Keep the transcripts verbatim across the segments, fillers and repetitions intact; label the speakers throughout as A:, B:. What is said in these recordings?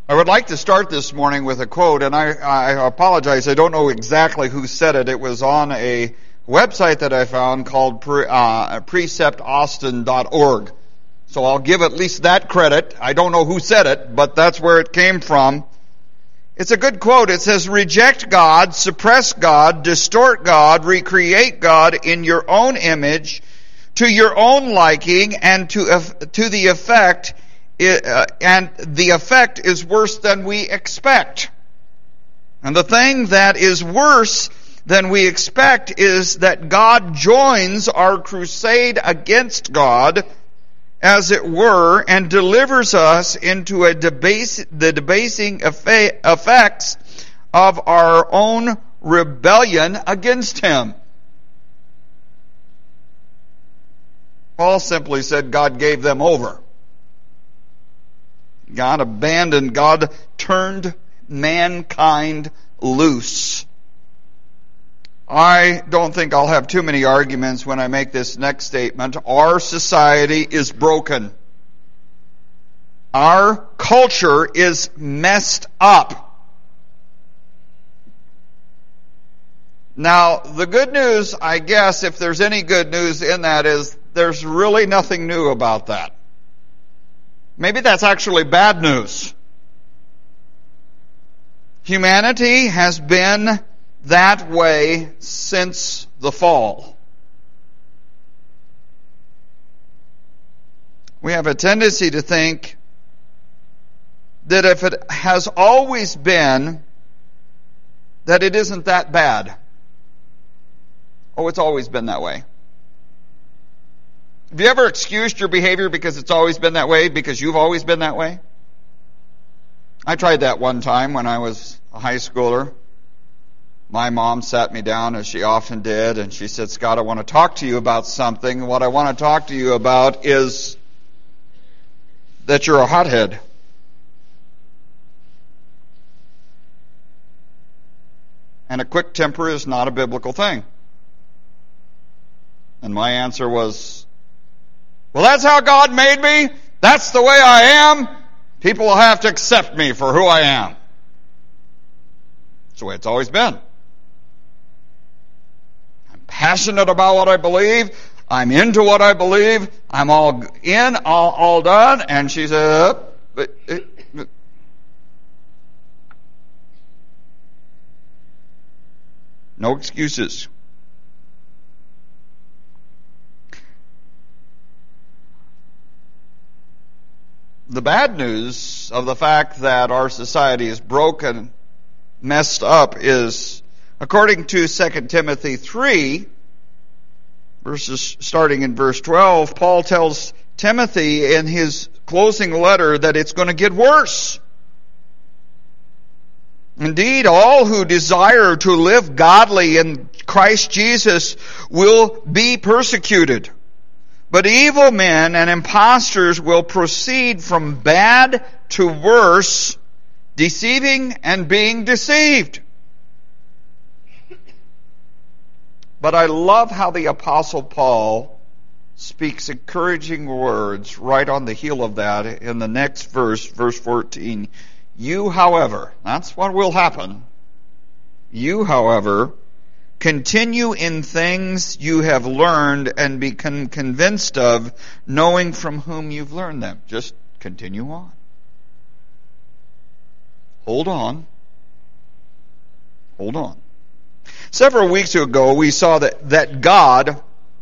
A: I would like to start this morning with a quote, and I, I apologize, I don't know exactly who said it. It was on a website that I found called pre, uh, precept austin dot org. So I'll give at least that credit. I don't know who said it, but that's where it came from. It's a good quote. It says, "Reject God, suppress God, distort God, recreate God in your own image, to your own liking, and to to the effect It, uh, and the effect is worse than we expect." And the thing that is worse than we expect is that God joins our crusade against God, as it were, and delivers us into a debase, the debasing effe- effects of our own rebellion against Him. Paul simply said God gave them over. God abandoned, God turned mankind loose. I don't think I'll have too many arguments when I make this next statement. Our society is broken. Our culture is messed up. Now, the good news, I guess, if there's any good news in that, is there's really nothing new about that. Maybe that's actually bad news. Humanity has been that way since the fall. We have a tendency to think that if it has always been, that it isn't that bad. Oh, it's always been that way. Have you ever excused your behavior because it's always been that way, because you've always been that way? I tried that one time when I was a high schooler. My mom sat me down, as she often did, and she said, "Scott, I want to talk to you about something. What I want to talk to you about is that you're a hothead." And a quick temper is not a biblical thing. And my answer was, "Well, that's how God made me. That's the way I am. People will have to accept me for who I am." It's the way it's always been. I'm passionate about what I believe. I'm into what I believe. I'm all in, all, all done. And she said, but, but, no excuses. The bad news of the fact that our society is broken, messed up, is, according to Second Timothy three, verses starting in verse twelve, Paul tells Timothy in his closing letter that it's going to get worse. Indeed, all who desire to live godly in Christ Jesus will be persecuted. But evil men and impostors will proceed from bad to worse, deceiving and being deceived. But I love how the Apostle Paul speaks encouraging words right on the heel of that in the next verse, verse fourteen. "You, however," that's what will happen. "You, however, continue in things you have learned and become convinced of, knowing from whom you've learned them." Just continue on. Hold on. Hold on. Several weeks ago, we saw that, that God,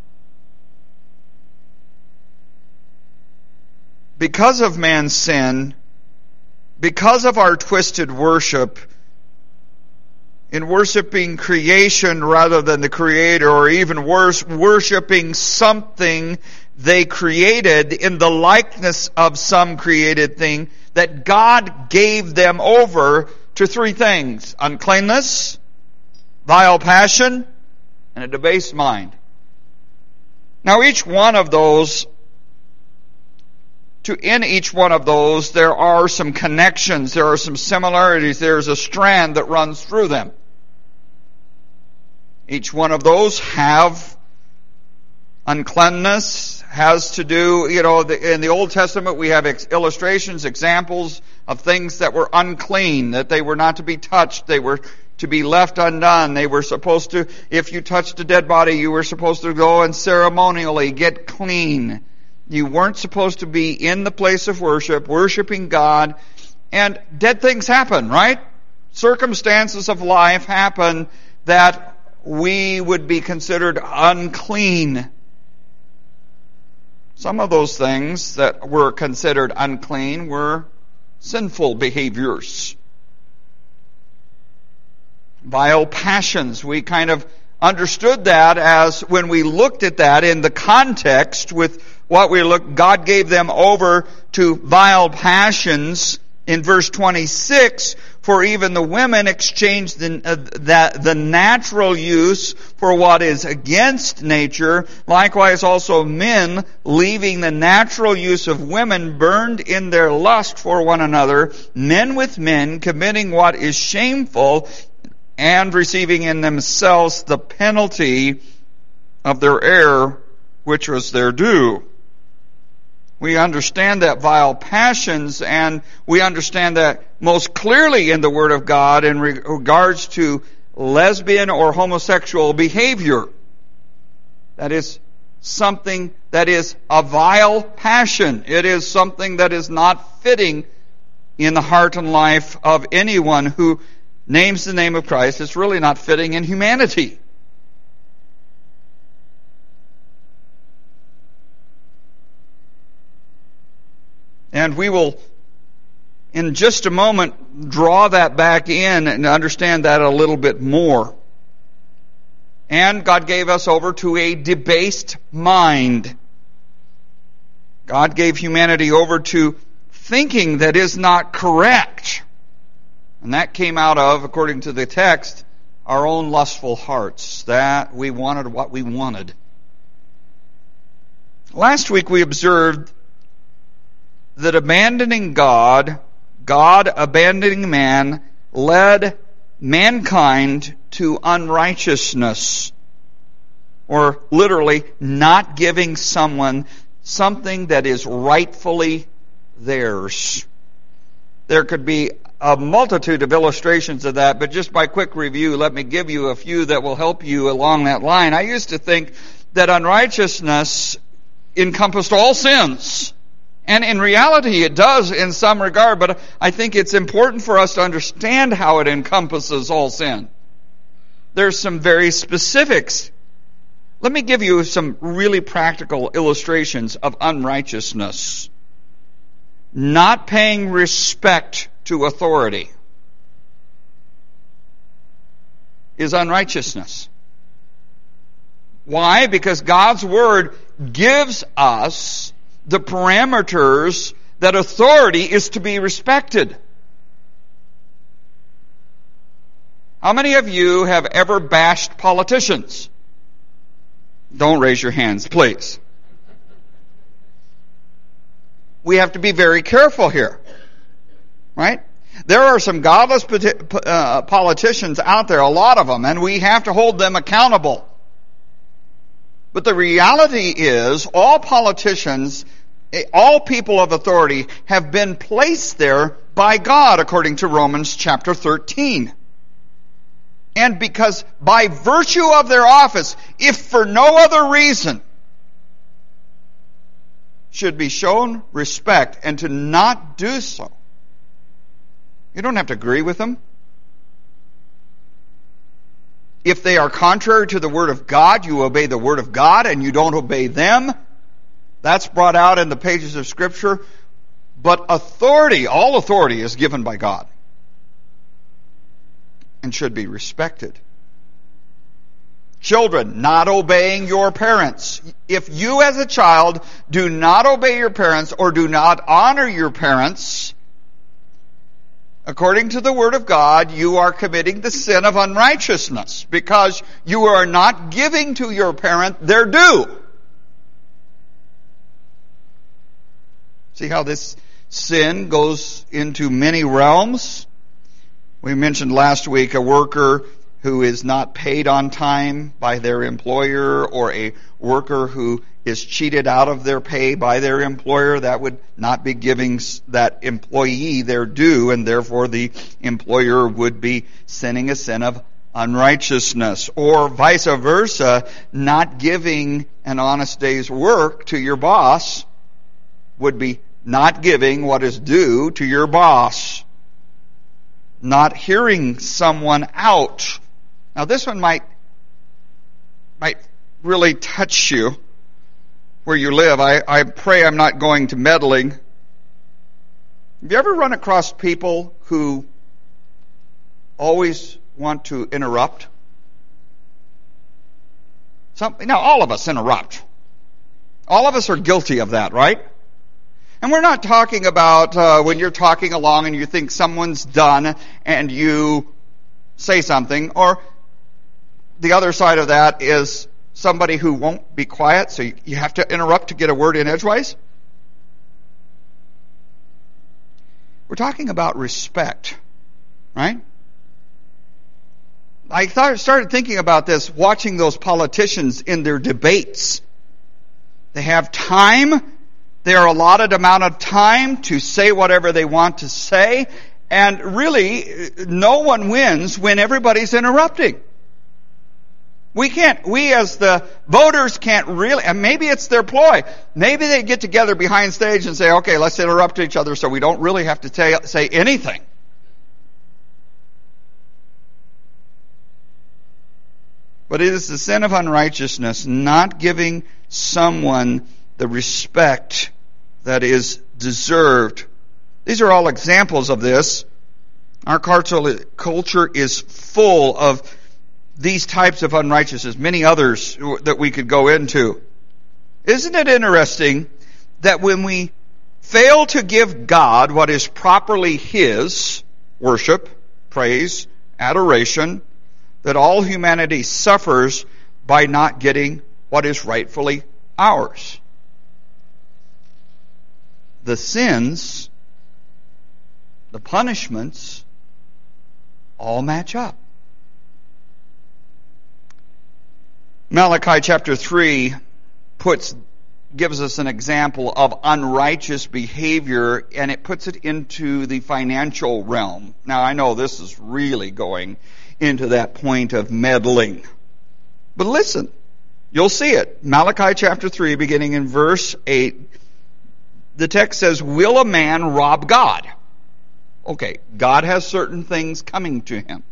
A: because of man's sin, because of our twisted worship, in worshiping creation rather than the Creator, or even worse, worshiping something they created in the likeness of some created thing, that God gave them over to three things: uncleanness, vile passion, and a debased mind. Now each one of those, to in each one of those, there are some connections, there are some similarities, there's a strand that runs through them. Each one of those have uncleanness, has to do, you know, the, in the Old Testament we have ex- illustrations, examples of things that were unclean, that they were not to be touched, they were to be left undone. They were supposed to, if you touched a dead body, you were supposed to go and ceremonially get clean. You weren't supposed to be in the place of worship, worshiping God. And dead things happen, right? Circumstances of life happen that we would be considered unclean. Some of those things that were considered unclean were sinful behaviors. Vile passions. We kind of understood that as when we looked at that in the context with what we looked, God gave them over to vile passions. In verse twenty-six, for even the women exchanged the, uh, the, the natural use for what is against nature. Likewise also men, leaving the natural use of women, burned in their lust for one another, men with men, committing what is shameful, and receiving in themselves the penalty of their error, which was their due. We understand that vile passions, and we understand that most clearly in the Word of God in regards to lesbian or homosexual behavior. That is something that is a vile passion. It is something that is not fitting in the heart and life of anyone who names the name of Christ. It's really not fitting in humanity. And we will, in just a moment, draw that back in and understand that a little bit more. And God gave us over to a debased mind. God gave humanity over to thinking that is not correct. And that came out of, according to the text, our own lustful hearts. That we wanted what we wanted. Last week we observed that abandoning God, God abandoning man, led mankind to unrighteousness. Or literally, not giving someone something that is rightfully theirs. There could be a multitude of illustrations of that, but just by quick review, let me give you a few that will help you along that line. I used to think that unrighteousness encompassed all sins. And in reality, it does in some regard, but I think it's important for us to understand how it encompasses all sin. There's some very specifics. Let me give you some really practical illustrations of unrighteousness. Not paying respect to authority is unrighteousness. Why? Because God's Word gives us the parameters that authority is to be respected. How many of you have ever bashed politicians? Don't raise your hands, please. We have to be very careful here. Right? There are some godless politicians out there, a lot of them, and we have to hold them accountable. But the reality is, all politicians, all people of authority have been placed there by God, according to Romans chapter thirteen. And because by virtue of their office, if for no other reason, should be shown respect, and to not do so, you don't have to agree with them. If they are contrary to the Word of God, you obey the Word of God and you don't obey them. That's brought out in the pages of Scripture. But authority, all authority is given by God and should be respected. Children, not obeying your parents. If you as a child do not obey your parents or do not honor your parents, according to the Word of God, you are committing the sin of unrighteousness because you are not giving to your parent their due. See how this sin goes into many realms? We mentioned last week a worker who is not paid on time by their employer, or a worker who is cheated out of their pay by their employer, that would not be giving that employee their due, and therefore the employer would be sinning a sin of unrighteousness. Or vice versa, not giving an honest day's work to your boss would be not giving what is due to your boss. Not hearing someone out. Now this one might might really touch you where you live. I, I pray I'm not going to meddling. Have you ever run across people who always want to interrupt? Some, now all of us interrupt. All of us are guilty of that, right? And we're not talking about uh, when you're talking along and you think someone's done and you say something, or the other side of that is somebody who won't be quiet, so you, you have to interrupt to get a word in edgewise. We're talking about respect, right? I thought, started thinking about this watching those politicians in their debates. They have time. They are allotted amount of time to say whatever they want to say, and really, no one wins when everybody's interrupting. We can't, we as the voters can't really, and maybe it's their ploy. Maybe they get together behind stage and say, okay, let's interrupt each other so we don't really have to say, say anything. But it is the sin of unrighteousness, not giving someone the respect that is deserved. These are all examples of this. Our culture is full of these types of unrighteousness, many others that we could go into. Isn't it interesting that when we fail to give God what is properly His, worship, praise, adoration, that all humanity suffers by not getting what is rightfully ours? The sins, the punishments, all match up. Malachi chapter three puts, gives us an example of unrighteous behavior, and it puts it into the financial realm. Now I know this is really going into that point of meddling. But listen, you'll see it. Malachi chapter three, beginning in verse eight, the text says, will a man rob God? Okay, God has certain things coming to him.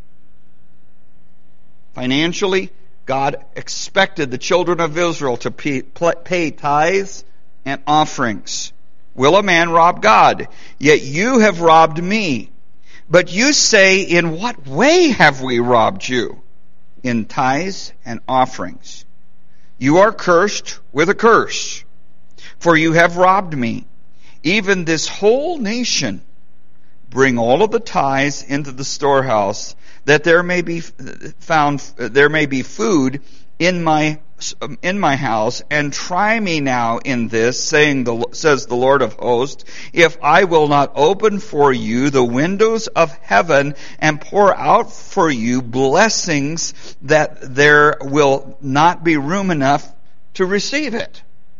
A: Financially, God expected the children of Israel to pay, pay tithes and offerings. Will a man rob God? Yet you have robbed me. But you say, in what way have we robbed you? In tithes and offerings. You are cursed with a curse, for you have robbed me. Even this whole nation, bring all of the tithes into the storehouse, that there may be found, there may be food in my in my house, and try me now in this, saying the says the Lord of hosts, if I will not open for you the windows of heaven and pour out for you blessings, that there will not be room enough to receive it.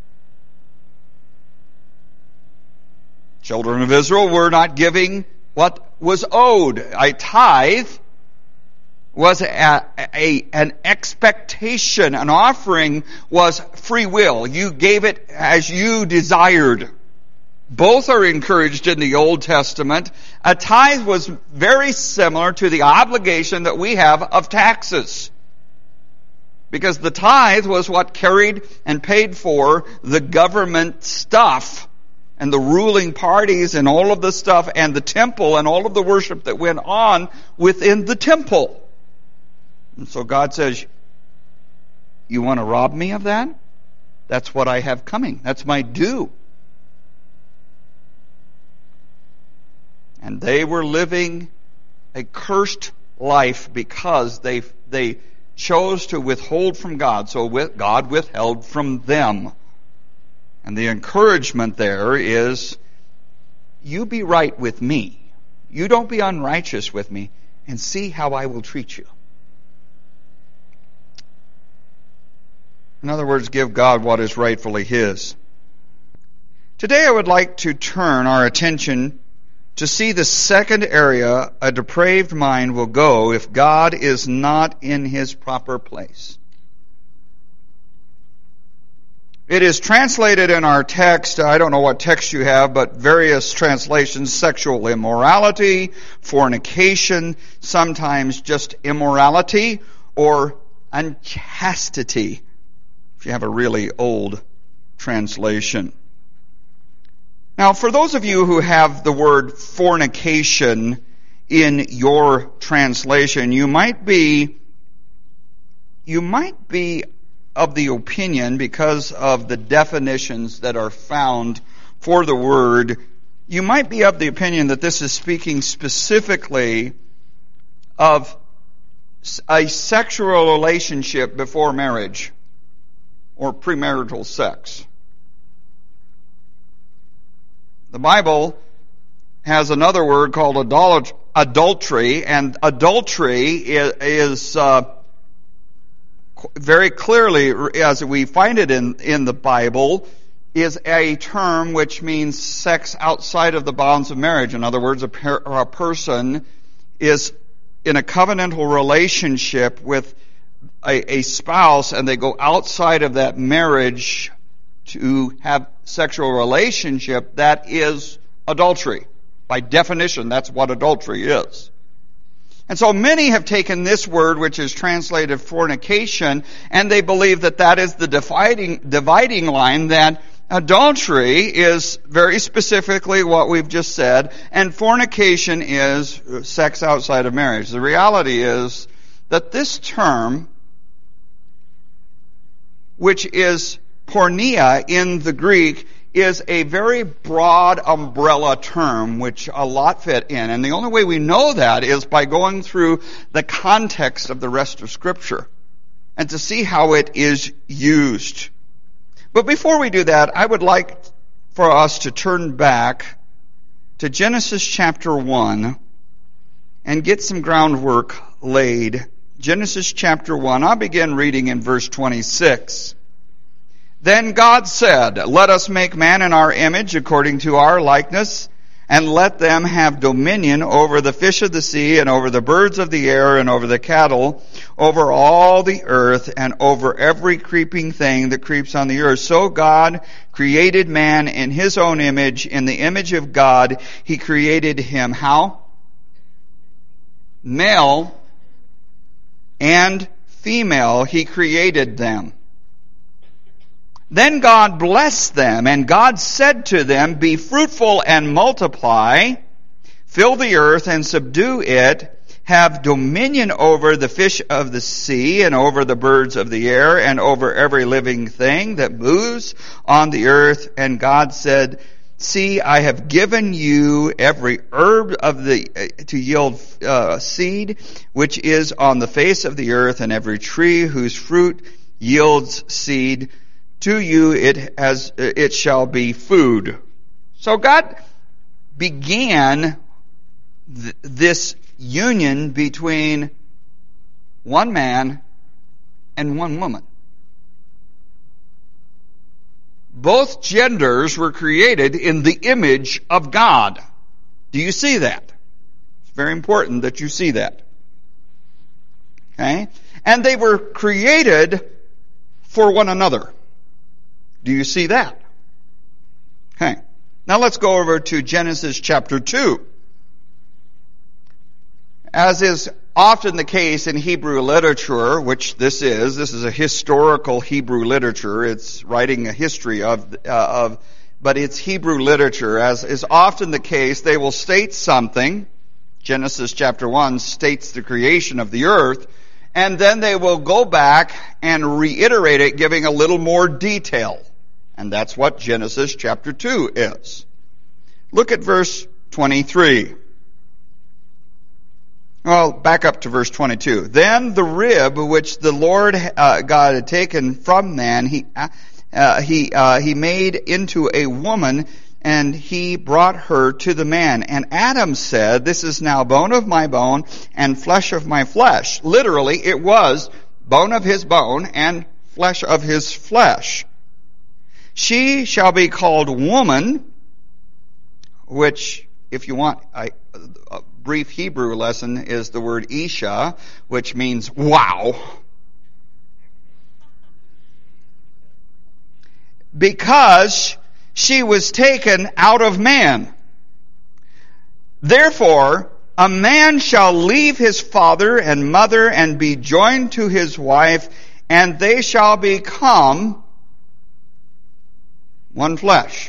A: Children of Israel were not giving what was owed. A tithe was a, a, an expectation. An offering was free will. You gave it as you desired. Both are encouraged in the Old Testament. A tithe was very similar to the obligation that we have of taxes. Because the tithe was what carried and paid for the government stuff and the ruling parties and all of the stuff and the temple and all of the worship that went on within the temple. And so God says, you want to rob me of that? That's what I have coming. That's my due. And they were living a cursed life because they they chose to withhold from God. So God withheld from them. And the encouragement there is, you be right with me. You don't be unrighteous with me, and see how I will treat you. In other words, give God what is rightfully His. Today I would like to turn our attention to see the second area a depraved mind will go if God is not in His proper place. It is translated in our text, I don't know what text you have, but various translations, sexual immorality, fornication, sometimes just immorality, or unchastity, if you have a really old translation. Now, for those of you who have the word fornication in your translation, you might be, you might be of the opinion, because of the definitions that are found for the word, you might be of the opinion that this is speaking specifically of a sexual relationship before marriage or premarital sex. The Bible has another word called adultery, and adultery is, is uh, very clearly, as we find it in, in the Bible, is a term which means sex outside of the bounds of marriage. In other words, a, per, a person is in a covenantal relationship with a, a spouse, and they go outside of that marriage to have sexual relationship. That is adultery. By definition, that's what adultery is. And so many have taken this word, which is translated fornication, and they believe that that is the dividing, dividing line, that adultery is very specifically what we've just said, and fornication is sex outside of marriage. The reality is that this term, which is porneia in the Greek, is a very broad umbrella term which a lot fit in. And the only way we know that is by going through the context of the rest of Scripture and to see how it is used. But before we do that, I would like for us to turn back to Genesis chapter one and get some groundwork laid. Genesis chapter one, I'll begin reading in verse twenty-six. Then God said, "Let us make man in our image, according to our likeness, and let them have dominion over the fish of the sea, and over the birds of the air, and over the cattle, over all the earth, and over every creeping thing that creeps on the earth." So God created man in His own image. In the image of God, He created him. How? Male and female, He created them. Then God blessed them, and God said to them, "Be fruitful and multiply, fill the earth and subdue it, have dominion over the fish of the sea, and over the birds of the air, and over every living thing that moves on the earth." And God said, "See, I have given you every herb of the uh, to yield uh, seed, which is on the face of the earth, and every tree whose fruit yields seed. To you it has it shall be food." So God began th- this union between one man and one woman. Both genders were created in the image of God. Do you see that? It's very important that you see that. Okay? And they were created for one another. Do you see that? Okay. Now let's go over to Genesis chapter two. As is often the case in Hebrew literature, which this is, this is a historical Hebrew literature. It's writing a history of, uh, of, but it's Hebrew literature. As is often the case, they will state something. Genesis chapter one states the creation of the earth, and then they will go back and reiterate it, giving a little more detail. And that's what Genesis chapter two is. Look at verse twenty-three. Well, back up to verse twenty-two. Then the rib which the Lord uh, God had taken from man, he uh, he uh, he made into a woman, and he brought her to the man. And Adam said, "This is now bone of my bone and flesh of my flesh." Literally, it was bone of his bone and flesh of his flesh. She shall be called woman, which, if you want a, a brief Hebrew lesson, is the word Isha, which means wow. Because she was taken out of man. Therefore, a man shall leave his father and mother and be joined to his wife, and they shall become one flesh.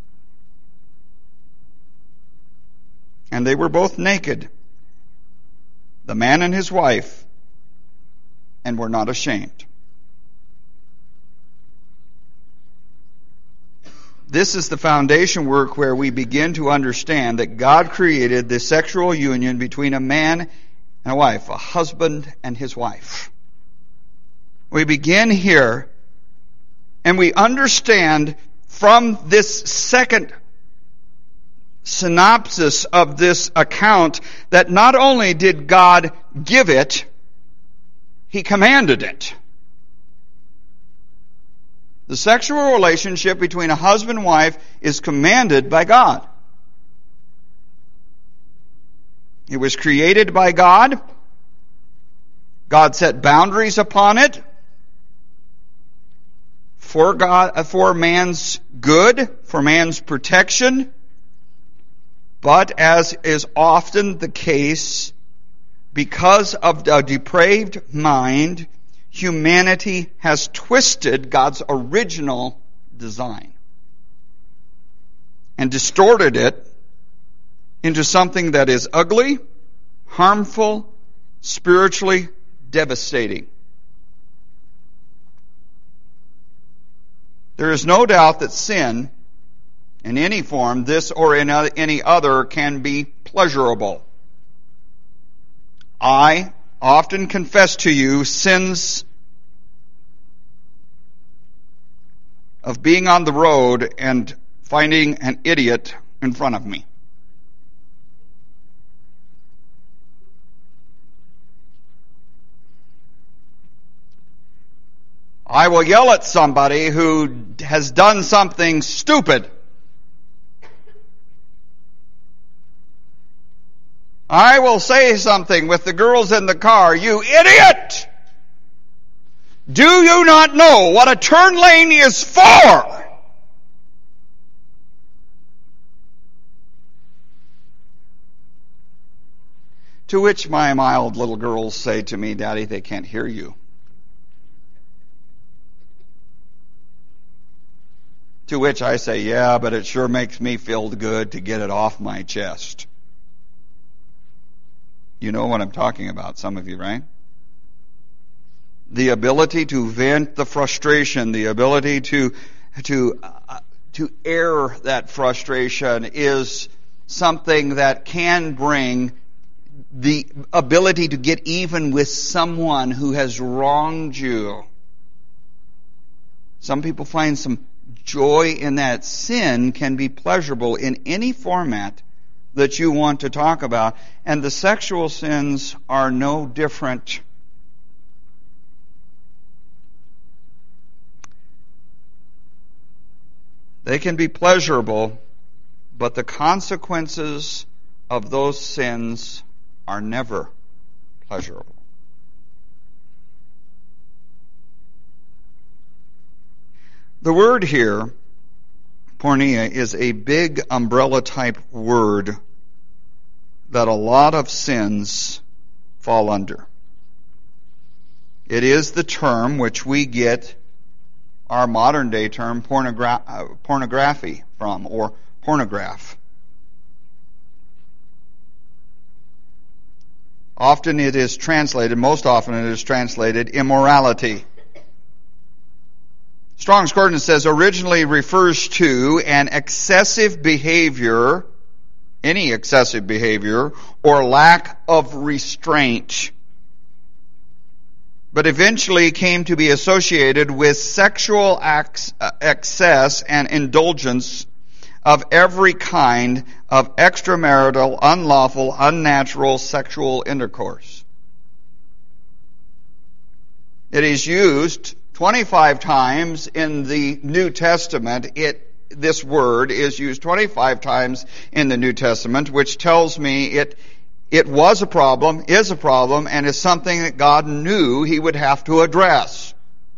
A: And they were both naked, the man and his wife, and were not ashamed. This is the foundation work where we begin to understand that God created the sexual union between a man and a wife, a husband and his wife. We begin here, and we understand from this second synopsis of this account that not only did God give it, He commanded it. The sexual relationship between a husband and wife is commanded by God. It was created by God. God set boundaries upon it for God, for man's good, for man's protection. But as is often the case, because of a depraved mind, humanity has twisted God's original design and distorted it into something that is ugly, harmful, spiritually devastating. There is no doubt that sin, in any form, this or in any other, can be pleasurable. I often confess to you sins of being on the road and finding an idiot in front of me. I will yell at somebody who has done something stupid. I will say something with the girls in the car, "You idiot! Do you not know what a turn lane is for?" To which my mild little girls say to me, "Daddy, they can't hear you." To which I say, "Yeah, but it sure makes me feel good to get it off my chest." You know what I'm talking about, some of you, right? The ability to vent the frustration, the ability to to uh, to air that frustration is something that can bring the ability to get even with someone who has wronged you. Some people find some joy in that. Sin can be pleasurable in any format that you want to talk about, and the sexual sins are no different. They can be pleasurable, but the consequences of those sins are never pleasurable. The word here, porneia, is a big umbrella type word that a lot of sins fall under. It is the term which we get our modern day term pornogra- uh, pornography from, or pornograph. Often it is translated, most often it is translated immorality. Strong's Concordance says originally refers to an excessive behavior, any excessive behavior, or lack of restraint, but eventually came to be associated with sexual acts, uh, excess and indulgence of every kind of extramarital, unlawful, unnatural sexual intercourse. It is used twenty-five times in the New Testament. It this word is used twenty-five times in the New Testament, which tells me it it was a problem, is a problem, and is something that God knew He would have to address.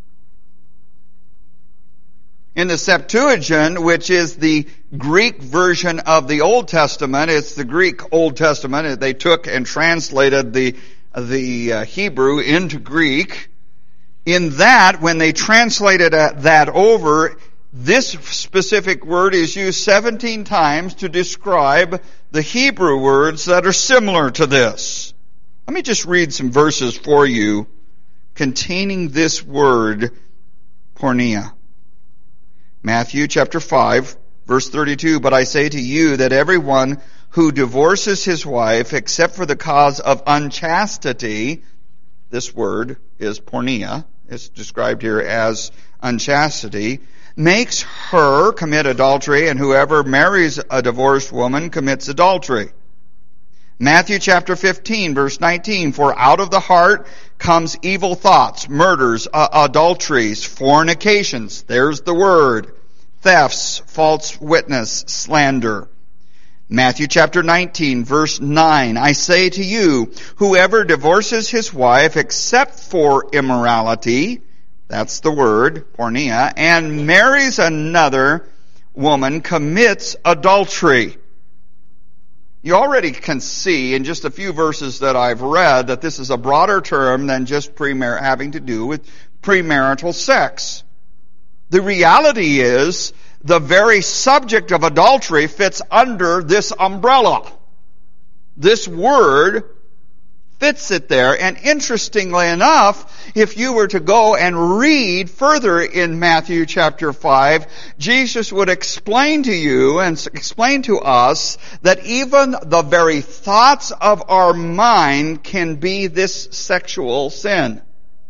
A: In the Septuagint, which is the Greek version of the Old Testament, it's the Greek Old Testament. They took and translated the the uh, Hebrew into Greek. In that, when they translated that over, this specific word is used seventeen times to describe the Hebrew words that are similar to this. Let me just read some verses for you containing this word, porneia. Matthew chapter five, verse thirty-two, "But I say to you that everyone who divorces his wife, except for the cause of unchastity," this word is porneia, it's described here as unchastity, "makes her commit adultery, and whoever marries a divorced woman commits adultery." Matthew chapter fifteen, verse nineteen, "For out of the heart comes evil thoughts, murders, uh, adulteries, fornications," there's the word, "thefts, false witness, slander." Matthew chapter nineteen, verse nine, "I say to you, whoever divorces his wife except for immorality," that's the word, porneia, "and marries another woman commits adultery." You already can see in just a few verses that I've read that this is a broader term than just premar- having to do with premarital sex. The reality is the very subject of adultery fits under this umbrella. This word fits it there. And interestingly enough, if you were to go and read further in Matthew chapter five, Jesus would explain to you and explain to us that even the very thoughts of our mind can be this sexual sin.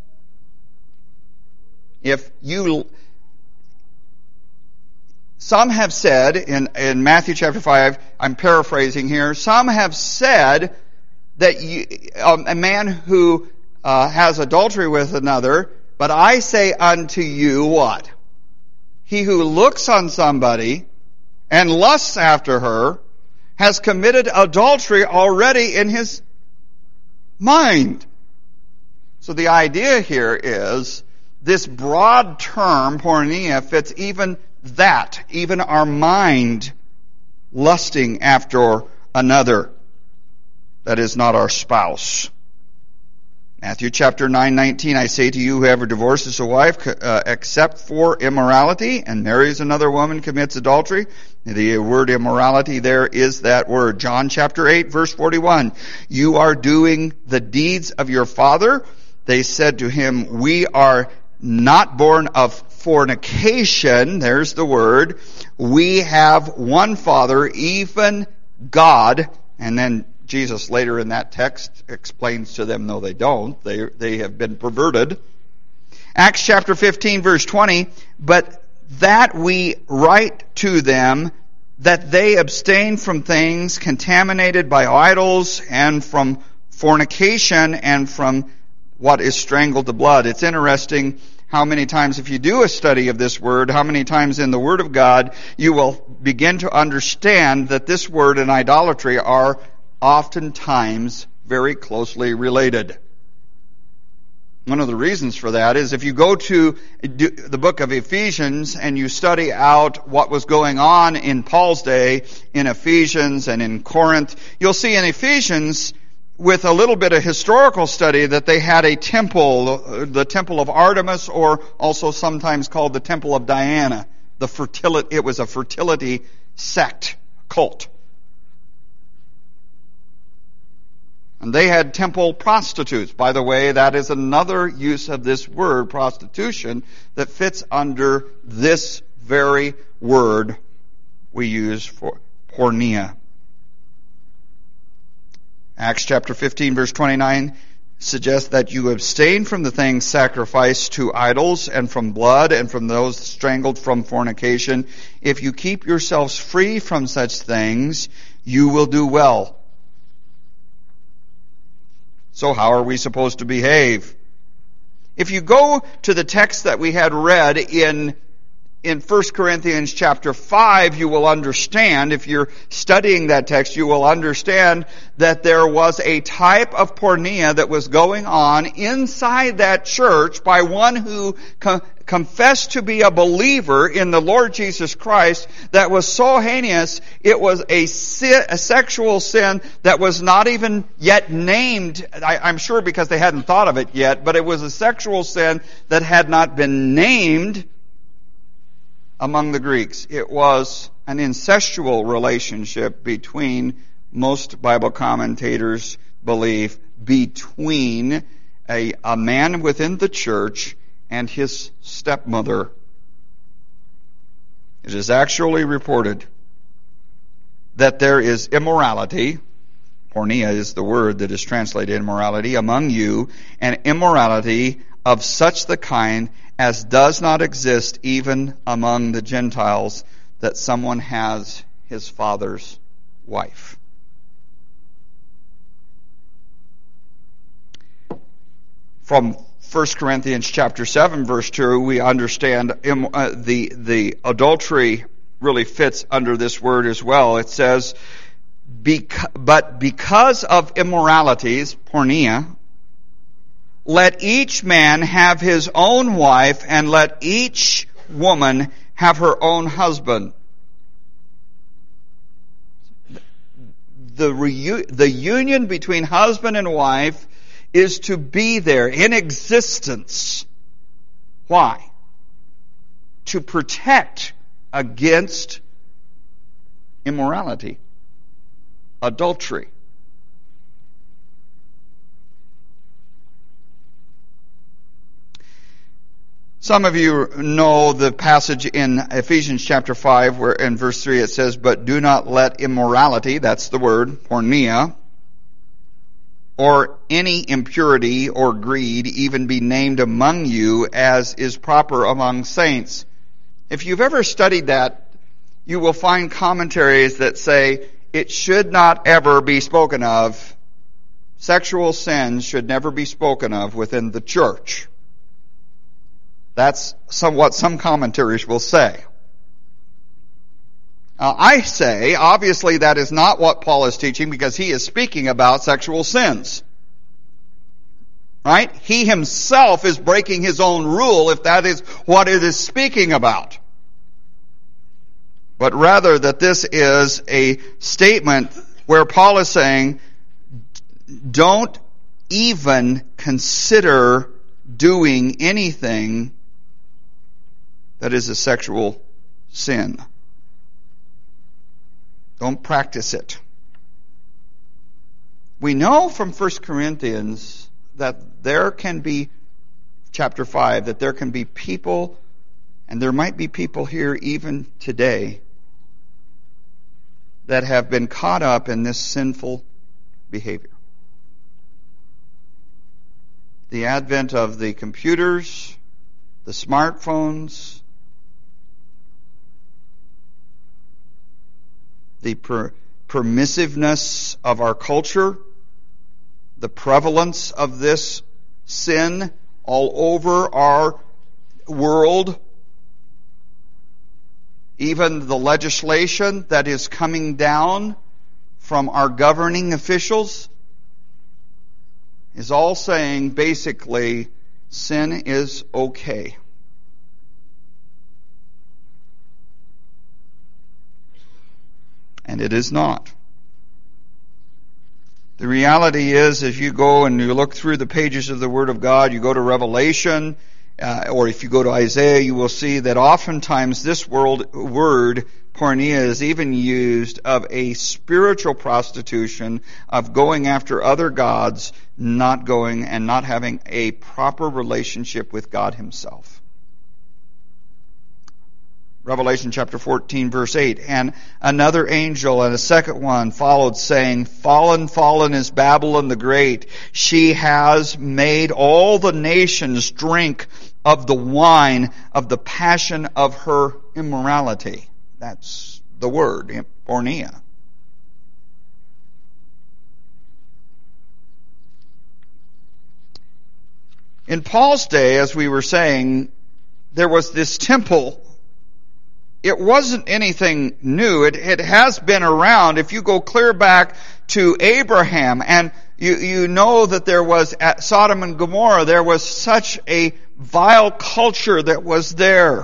A: If you, some have said in, in Matthew chapter five, I'm paraphrasing here, some have said that you, um, a man who uh, has adultery with another, but I say unto you what? He who looks on somebody and lusts after her has committed adultery already in his mind. So the idea here is this broad term, porneia, fits even that, even our mind lusting after another that is not our spouse. Matthew chapter nine nineteen, "I say to you, whoever divorces a wife uh, except for immorality and marries another woman commits adultery." The word immorality there is that word. John chapter eight, verse forty-one, "You are doing the deeds of your father." They said to him, "We are not born of fornication." There's the word. "We have one Father, even God." And then Jesus later in that text explains to them, no they don't, they they have been perverted. Acts chapter fifteen verse twenty, "But that we write to them that they abstain from things contaminated by idols and from fornication and from what is strangled to blood." It's interesting how many times, if you do a study of this word, how many times in the Word of God you will begin to understand that this word and idolatry are oftentimes very closely related. One of the reasons for that is if you go to the book of Ephesians and you study out what was going on in Paul's day in Ephesians and in Corinth, you'll see in Ephesians, with a little bit of historical study, that they had a temple, the temple of Artemis, or also sometimes called the temple of Diana. The fertility, it was a fertility sect, cult. And they had temple prostitutes. By the way, that is another use of this word, prostitution, that fits under this very word we use for porneia. Acts chapter fifteen verse twenty-nine suggests that you abstain from the things sacrificed to idols and from blood and from those strangled from fornication. If you keep yourselves free from such things, you will do well. So how are we supposed to behave? If you go to the text that we had read in in First Corinthians chapter five, you will understand, if you're studying that text, you will understand that there was a type of porneia that was going on inside that church by one who co- confessed to be a believer in the Lord Jesus Christ that was so heinous, it was a, sin, a sexual sin that was not even yet named, I, I'm sure because they hadn't thought of it yet, but it was a sexual sin that had not been named among the Greeks. It was an incestual relationship between, most Bible commentators believe, between a, a man within the church and his stepmother. It is actually reported that there is immorality, porneia is the word that is translated immorality, among you, and immorality of such the kind as does not exist even among the Gentiles, that someone has his father's wife. From First Corinthians chapter seven, verse two, we understand uh, the the adultery really fits under this word as well. It says, Bec- but because of immoralities, porneia, let each man have his own wife, and let each woman have her own husband. The, reu- the union between husband and wife is to be there in existence. Why? To protect against immorality, adultery. Some of you know the passage in Ephesians chapter five where in verse three it says, but do not let immorality, that's the word, porneia, or any impurity or greed even be named among you as is proper among saints. If you've ever studied that, you will find commentaries that say it should not ever be spoken of. Sexual sins should never be spoken of within the church. That's some, what some commentaries will say. Uh, I say, obviously that is not what Paul is teaching because he is speaking about sexual sins. Right? He himself is breaking his own rule if that is what it is speaking about. But rather that this is a statement where Paul is saying, don't even consider doing anything that is a sexual sin. Don't practice it. We know from First Corinthians that there can be, chapter five, that there can be people, and there might be people here even today, that have been caught up in this sinful behavior. The advent of the computers, the smartphones, the per- permissiveness of our culture, the prevalence of this sin all over our world, even the legislation that is coming down from our governing officials is all saying basically sin is okay. And it is not. The reality is, if you go and you look through the pages of the Word of God, you go to Revelation, uh, or if you go to Isaiah, you will see that oftentimes this world, word, porneia, is even used of a spiritual prostitution, of going after other gods, not going and not having a proper relationship with God Himself. Revelation chapter fourteen, verse eight, and another angel and a second one followed, saying, Fallen, fallen is Babylon the Great. She has made all the nations drink of the wine of the passion of her immorality. That's the word, porneia. In Paul's day, as we were saying, there was this temple. It wasn't anything new. It, it has been around. If you go clear back to Abraham, and you, you know that there was at Sodom and Gomorrah, there was such a vile culture that was there.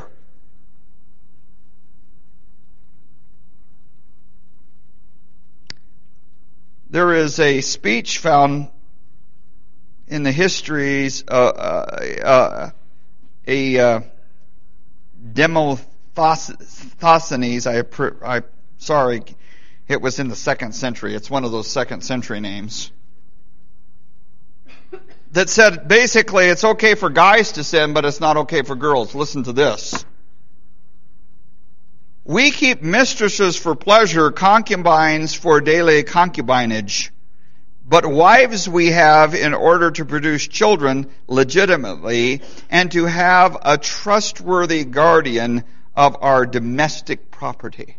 A: There is a speech found in the histories, uh, uh, uh, a uh, Demosthenes, I, I, sorry, it was in the second century. It's one of those second century names. That said, basically, it's okay for guys to sin, but it's not okay for girls. Listen to this. We keep mistresses for pleasure, concubines for daily concubinage. But wives we have in order to produce children legitimately and to have a trustworthy guardian of our domestic property.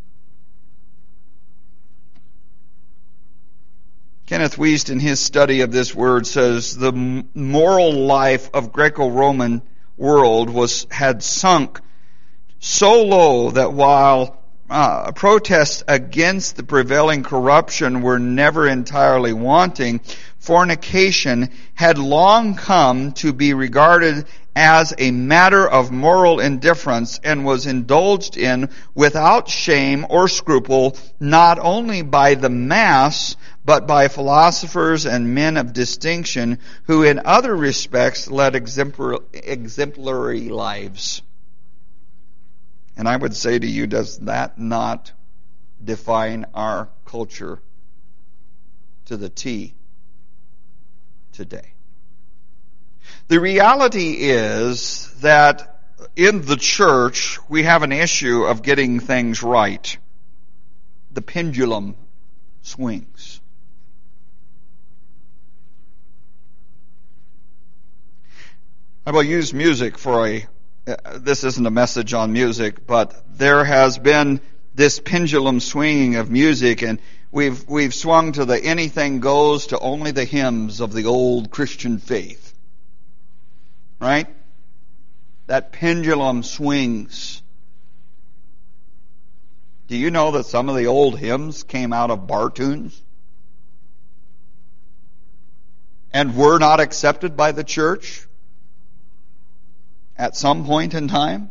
A: Kenneth Wuest, in his study of this word, says the moral life of Greco-Roman world was had sunk so low that while uh, protests against the prevailing corruption were never entirely wanting, fornication had long come to be regarded as a matter of moral indifference and was indulged in without shame or scruple, not only by the mass, but by philosophers and men of distinction who in other respects led exemplary lives. And I would say to you, does that not define our culture to the T today? The reality is that in the church, we have an issue of getting things right. The pendulum swings. I will use music for a This isn't a message on music, but there has been this pendulum swinging of music, and we've we've swung to the anything goes to only the hymns of the old Christian faith. Right? That pendulum swings. Do you know that some of the old hymns came out of bar tunes? And were not accepted by the church? At some point in time?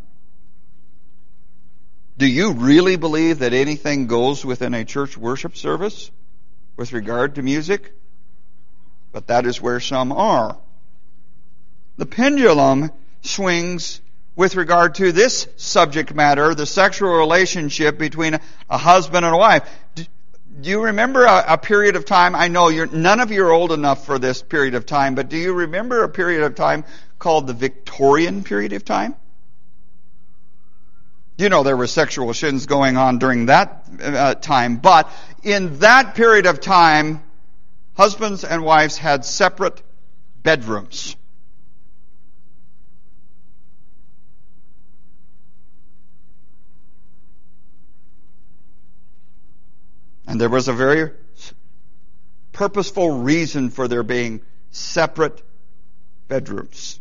A: Do you really believe that anything goes within a church worship service with regard to music? But that is where some are. The pendulum swings with regard to this subject matter, the sexual relationship between a husband and a wife. Do you remember a, a period of time? I know you're, none of you are old enough for this period of time, but do you remember a period of time called the Victorian period of time? You know there were sexual sins going on during that uh, time, but in that period of time, husbands and wives had separate bedrooms. And there was a very purposeful reason for there being separate bedrooms.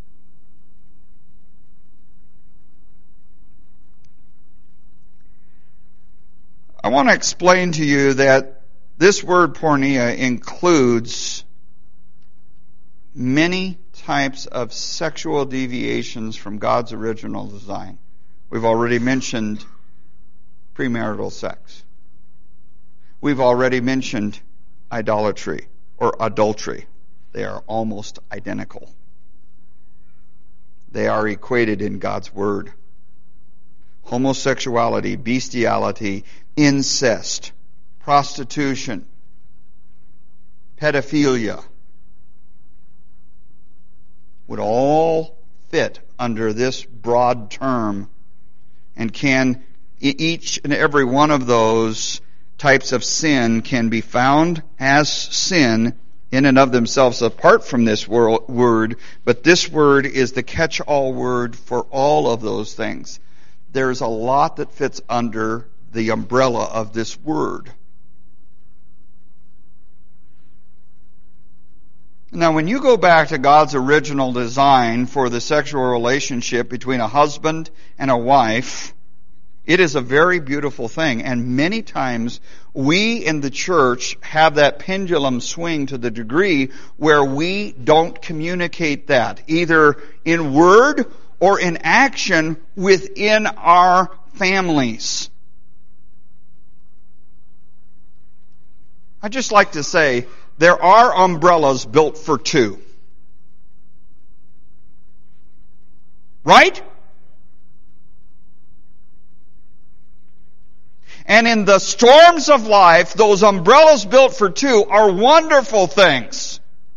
A: I want to explain to you that this word porneia includes many types of sexual deviations from God's original design. We've already mentioned premarital sex. We've already mentioned idolatry or adultery. They are almost identical. They are equated in God's Word. Homosexuality, bestiality, incest, prostitution, pedophilia would all fit under this broad term, and can each and every one of those types of sin can be found as sin in and of themselves apart from this word, but this word is the catch-all word for all of those things. There's a lot that fits under the umbrella of this word. Now, when you go back to God's original design for the sexual relationship between a husband and a wife, it is a very beautiful thing. And many times we in the church have that pendulum swing to the degree where we don't communicate that, either in word or in action within our families. I'd just like to say, there are umbrellas built for two. Right? And in the storms of life, those umbrellas built for two are wonderful things.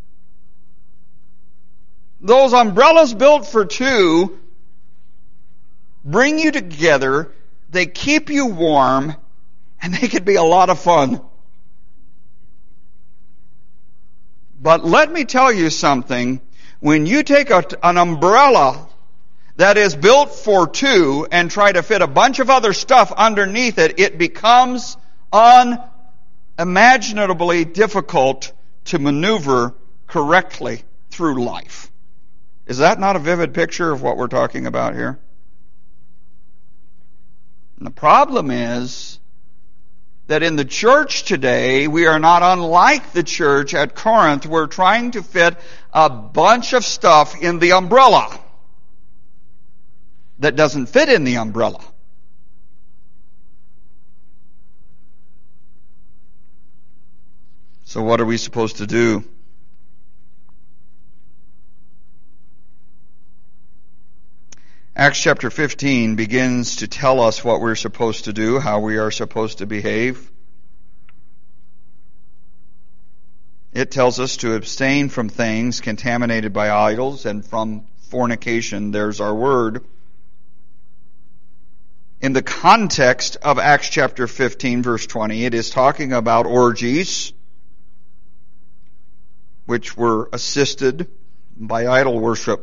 A: Those umbrellas built for two bring you together, they keep you warm, and they can be a lot of fun. But let me tell you something. When you take a, an umbrella that is built for two and try to fit a bunch of other stuff underneath it, it becomes unimaginably difficult to maneuver correctly through life. Is that not a vivid picture of what we're talking about here? And the problem is that in the church today, we are not unlike the church at Corinth. We're trying to fit a bunch of stuff in the umbrella that doesn't fit in the umbrella. So what are we supposed to do? Acts chapter fifteen begins to tell us what we're supposed to do, how we are supposed to behave. It tells us to abstain from things contaminated by idols and from fornication. There's our word. In the context of Acts chapter fifteen, verse twenty, it is talking about orgies, which were assisted by idol worship.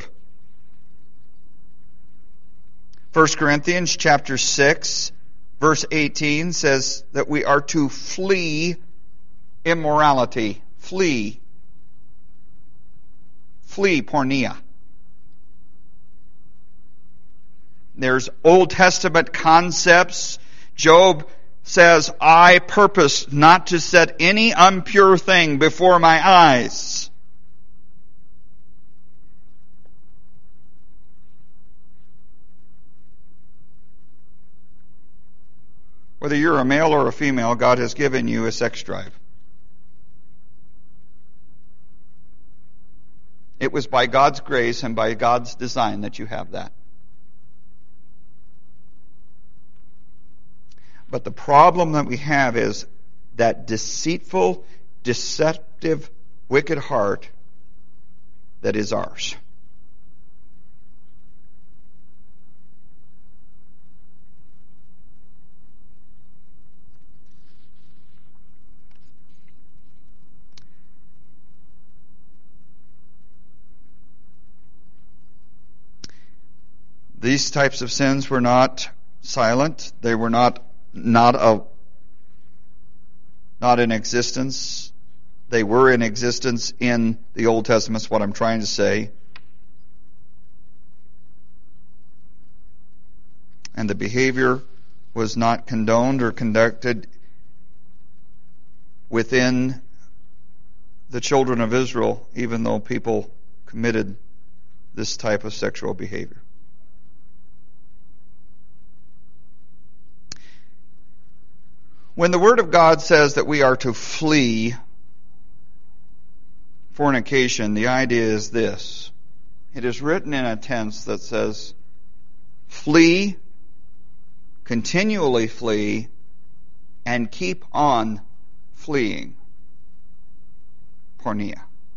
A: First Corinthians chapter six, verse eighteen says that we are to flee immorality. Flee. Flee porneia. There's Old Testament concepts. Job says, I purpose not to set any impure thing before my eyes. Whether you're a male or a female, God has given you a sex drive. It was by God's grace and by God's design that you have that. But the problem that we have is that deceitful, deceptive, wicked heart that is ours. These types of sins were not silent. They were not not a not in existence. They were in existence in the Old Testament, is what I'm trying to say. And the behavior was not condoned or conducted within the children of Israel, even though people committed this type of sexual behavior. When the Word of God says that we are to flee fornication, the idea is this. It is written in a tense that says, flee, continually flee, and keep on fleeing. Porneia.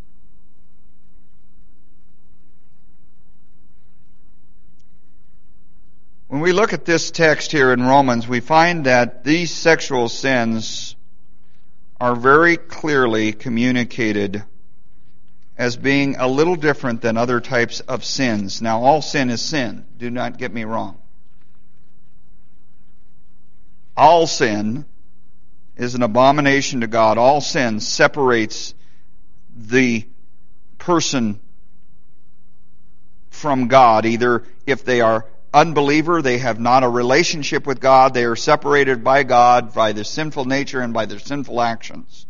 A: When we look at this text here in Romans, we find that these sexual sins are very clearly communicated as being a little different than other types of sins. Now, all sin is sin. Do not get me wrong. All sin is an abomination to God. All sin separates the person from God. Either if they are unbeliever, they have not a relationship with God, they are separated by God by their sinful nature and by their sinful actions.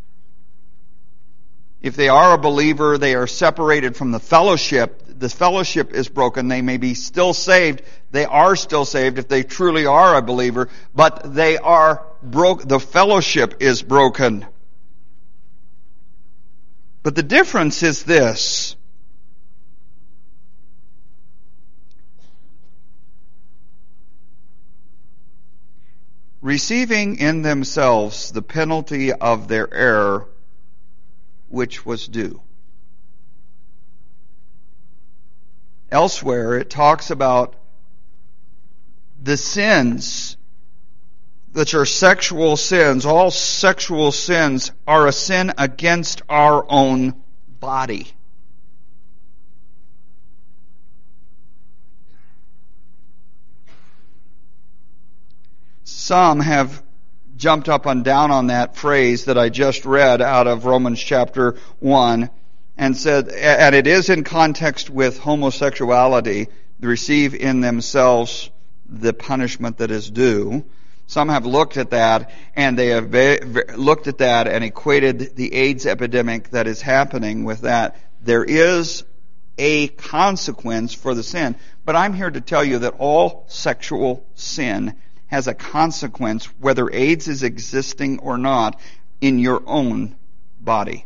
A: If they are a believer, they are separated from the fellowship. The fellowship is broken. They may be still saved. They are still saved if they truly are a believer, but they are broke. The fellowship is broken. But the difference is this. Receiving in themselves the penalty of their error, which was due. Elsewhere, it talks about the sins which are sexual sins. All sexual sins are a sin against our own body. Some have jumped up and down on that phrase that I just read out of Romans chapter one and said, and it is in context with homosexuality, receive in themselves the punishment that is due. Some have looked at that and they have looked at that and equated the AIDS epidemic that is happening with that. There is a consequence for the sin, but I'm here to tell you that all sexual sin has a consequence, whether AIDS is existing or not, in your own body.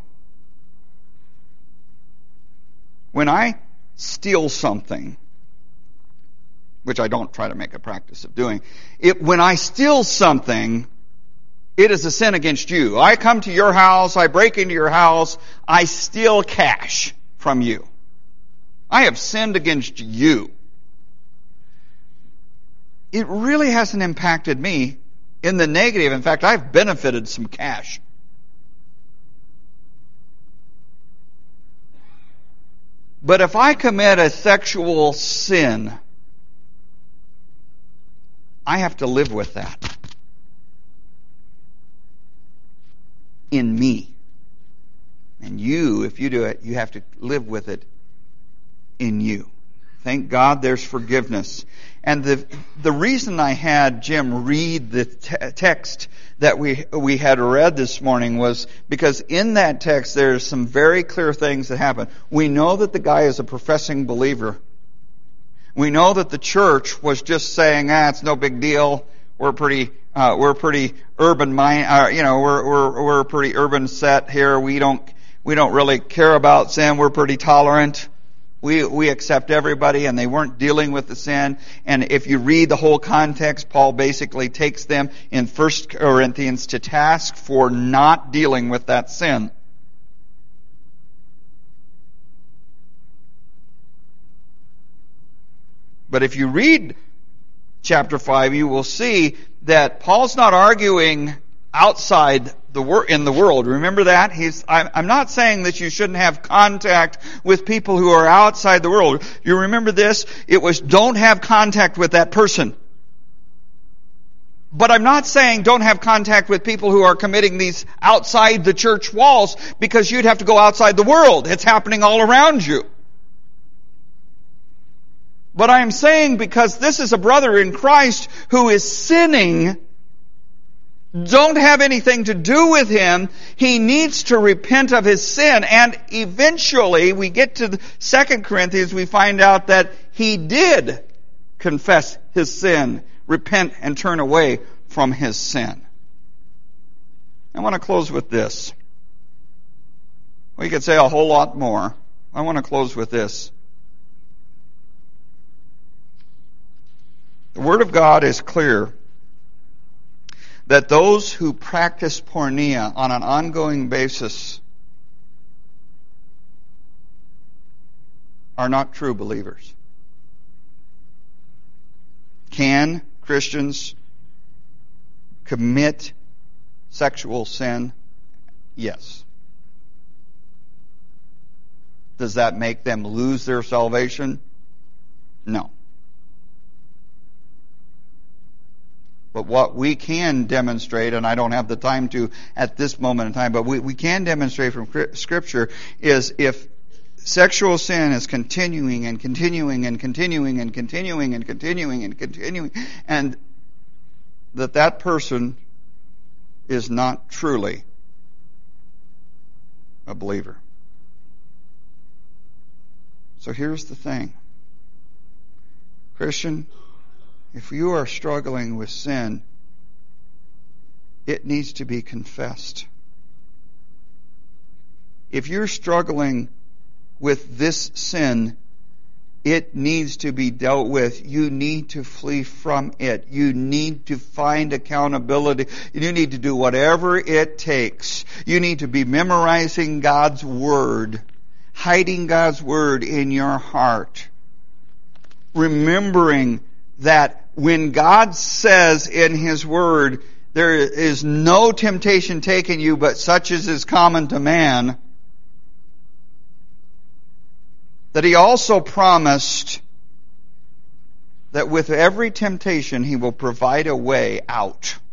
A: When I steal something, which I don't try to make a practice of doing, it, when I steal something, it is a sin against you. I come to your house, I break into your house, I steal cash from you. I have sinned against you. It really hasn't impacted me in the negative. In fact, I've benefited some cash. But if I commit a sexual sin, I have to live with that in me. And you, if you do it, you have to live with it in you. Thank God there's forgiveness. And the the reason I had Jim read the te- text that we we had read this morning was because in that text there's some very clear things that happen. We know that the guy is a professing believer. We know that the church was just saying, ah, it's no big deal. We're pretty uh, we're pretty urban mind. Uh, you know, we're we're we're a pretty urban set here. We don't we don't really care about sin. We're pretty tolerant. We we accept everybody, and they weren't dealing with the sin. And if you read the whole context, Paul basically takes them in First Corinthians to task for not dealing with that sin. But if you read chapter five, you will see that Paul's not arguing outside the wor- in the world. Remember that? He's, I'm not saying that you shouldn't have contact with people who are outside the world. You remember this? It was don't have contact with that person. But I'm not saying don't have contact with people who are committing these outside the church walls, because you'd have to go outside the world. It's happening all around you. But I'm saying because this is a brother in Christ who is sinning, don't have anything to do with him. He needs to repent of his sin. And eventually, we get to Second Corinthians, we find out that he did confess his sin, repent, and turn away from his sin. I want to close with this. We could say a whole lot more. I want to close with this. The Word of God is clear that those who practice porneia on an ongoing basis are not true believers. Can Christians commit sexual sin? Yes. Does that make them lose their salvation? No. But what we can demonstrate, and I don't have the time to at this moment in time, but we, we can demonstrate from Scripture is if sexual sin is continuing and continuing and continuing and continuing and continuing and continuing, and that that person is not truly a believer. So here's the thing. Christian, if you are struggling with sin, it needs to be confessed. If you're struggling with this sin, it needs to be dealt with. You need to flee from it. You need to find accountability. You need to do whatever it takes. You need to be memorizing God's Word, hiding God's Word in your heart, remembering that when God says in His Word, there is no temptation taken you but such as is common to man, that He also promised that with every temptation He will provide a way out.